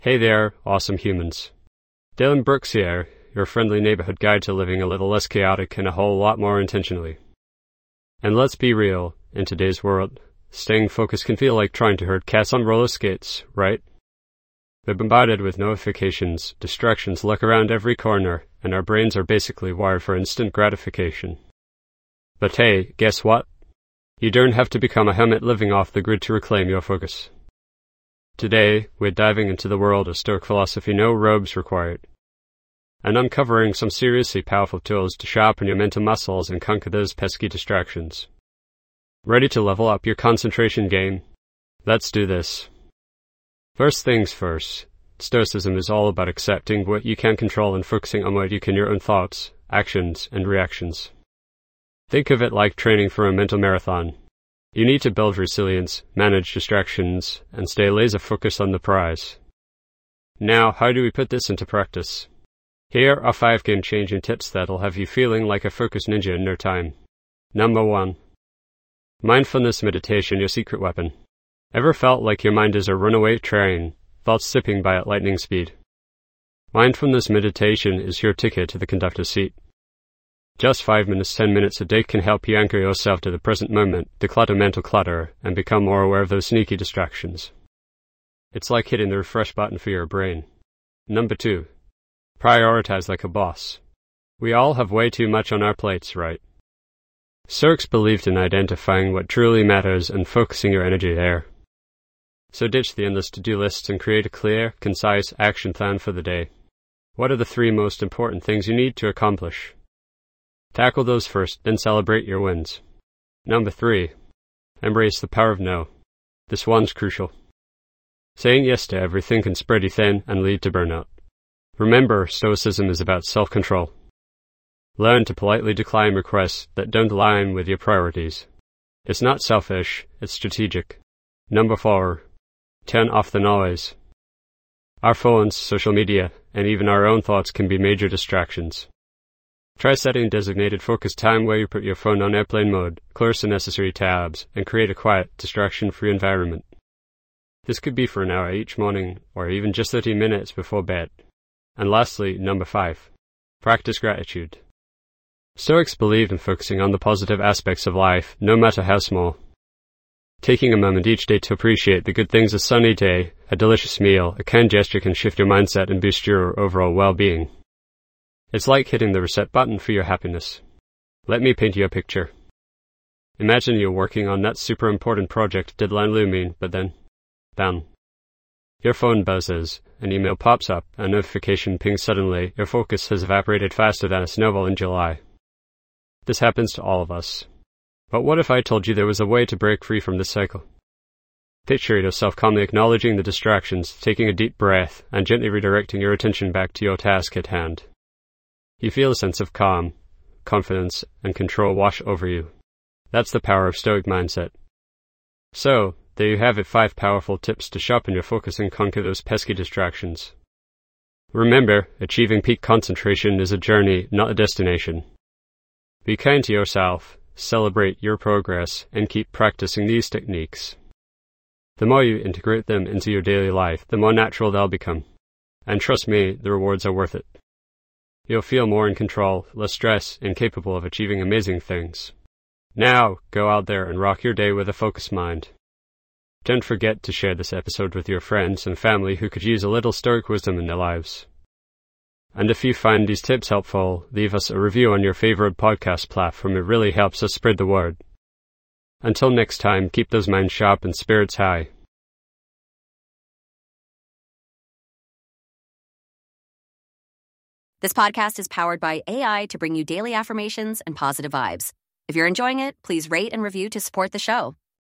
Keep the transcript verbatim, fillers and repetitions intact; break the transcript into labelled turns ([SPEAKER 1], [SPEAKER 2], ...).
[SPEAKER 1] Hey there, awesome humans. Dalen Brooks here, your friendly neighborhood guide to living a little less chaotic and a whole lot more intentionally. And let's be real, in today's world, staying focused can feel like trying to herd cats on roller skates, right? We're bombarded with notifications, distractions lurk around every corner, and our brains are basically wired for instant gratification. But hey, guess what? You don't have to become a hermit living off the grid to reclaim your focus. Today, we're diving into the world of Stoic philosophy, no robes required, and uncovering some seriously powerful tools to sharpen your mental muscles and conquer those pesky distractions. Ready to level up your concentration game? Let's do this. First things first, Stoicism is all about accepting what you can control and focusing on what you can, your own thoughts, actions, and reactions. Think of it like training for a mental marathon. You need to build resilience, manage distractions, and stay laser-focused on the prize. Now, how do we put this into practice? Here are five game-changing tips that'll have you feeling like a focused ninja in no time. Number one. Mindfulness meditation, your secret weapon. Ever felt like your mind is a runaway train, thoughts zipping by at lightning speed? Mindfulness meditation is your ticket to the conductor's seat. Just five minutes, ten minutes a day can help you anchor yourself to the present moment, declutter mental clutter, and become more aware of those sneaky distractions. It's like hitting the refresh button for your brain. Number two. Prioritize like a boss. We all have way too much on our plates, right? Stoics believed in identifying what truly matters and focusing your energy there. So ditch the endless to-do lists and create a clear, concise action plan for the day. What are the three most important things you need to accomplish? Tackle those first, then celebrate your wins. Number three. Embrace the power of no. This one's crucial. Saying yes to everything can spread you thin and lead to burnout. Remember, Stoicism is about self-control. Learn to politely decline requests that don't align with your priorities. It's not selfish, it's strategic. Number four. Turn off the noise. Our phones, social media, and even our own thoughts can be major distractions. Try setting designated focus time where you put your phone on airplane mode, close unnecessary tabs, and create a quiet, distraction-free environment. This could be for an hour each morning, or even just thirty minutes before bed. And lastly, number five. Practice gratitude. Stoics believe in focusing on the positive aspects of life, no matter how small. Taking a moment each day to appreciate the good things, a sunny day, a delicious meal, a kind gesture can shift your mindset and boost your overall well-being. It's like hitting the reset button for your happiness. Let me paint you a picture. Imagine you're working on that super important project, deadline looming, but then, bam. Your phone buzzes, an email pops up, a notification pings suddenly, your focus has evaporated faster than a snowball in July. This happens to all of us. But what if I told you there was a way to break free from this cycle? Picture yourself calmly acknowledging the distractions, taking a deep breath, and gently redirecting your attention back to your task at hand. You feel a sense of calm, confidence, and control wash over you. That's the power of Stoic mindset. So, there you have it, five powerful tips to sharpen your focus and conquer those pesky distractions. Remember, achieving peak concentration is a journey, not a destination. Be kind to yourself, celebrate your progress, and keep practicing these techniques. The more you integrate them into your daily life, the more natural they'll become. And trust me, the rewards are worth it. You'll feel more in control, less stress, and capable of achieving amazing things. Now, go out there and rock your day with a focused mind. Don't forget to share this episode with your friends and family who could use a little Stoic wisdom in their lives. And if you find these tips helpful, leave us a review on your favorite podcast platform. It really helps us spread the word. Until next time, keep those minds sharp and spirits high.
[SPEAKER 2] This podcast is powered by A I to bring you daily affirmations and positive vibes. If you're enjoying it, please rate and review to support the show.